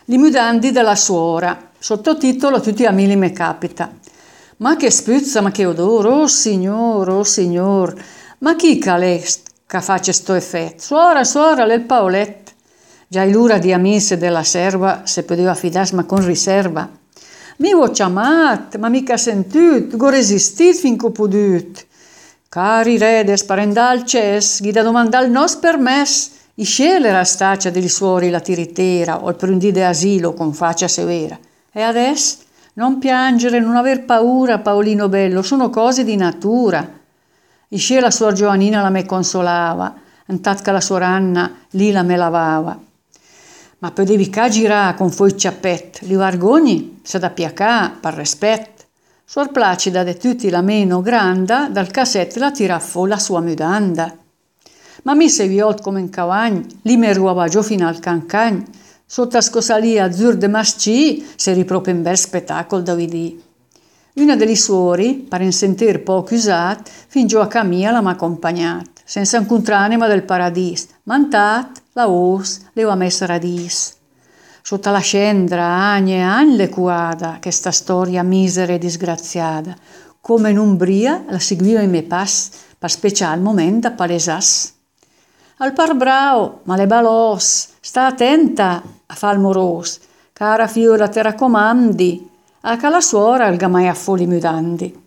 Li mudandi della suora, sottotitolo Tutti a mili me capita. Ma che spuzza, ma che odore, oh signor, ma chi calè che face sto effetto? Suora, l'è il Paolet. Già l'ura di amici della serva se poteva fidarsi ma con riserva. Mi ho chiamato, ma mica sentut, go resistit fin che ho pudut. Cari redes, parendal ces, ghi da domandal nos permess, i scele la staccia degli suori la tiritera o il prundì de asilo con faccia severa. E adesso? Non piangere, non aver paura, Paolino bello, sono cose di natura. Isce la suor Giovannina la me consolava, intanto che la suor Anna lì la me lavava. Ma potevi ca girà con foi ciappet, li vargogni, se da piacà, par rispetto. Suor Placida de tutti la meno granda, dal cassetto la tira fu la sua mudanda. Ma mi se viot come in cavagn, li me ruava giù fino al cancagn, sotto a scosalia azzur de masci, se riproprio un bel spettacolo da vidì. Una degli suori, per un sentir poco usat, fin giù a Camilla l'ha accompagnat, senza incontr'anima del paradis, mantat, la os, le ha messa radis. Sotto la scendra, agne le cuada, che sta storia misera e disgraziata, come in umbria la seguiva in me pass, per special momento da palesas. Al par bravo, ma le balos, sta attenta a far moros, cara fiora te raccomandi, a che la suora il gamai a foli mudandi.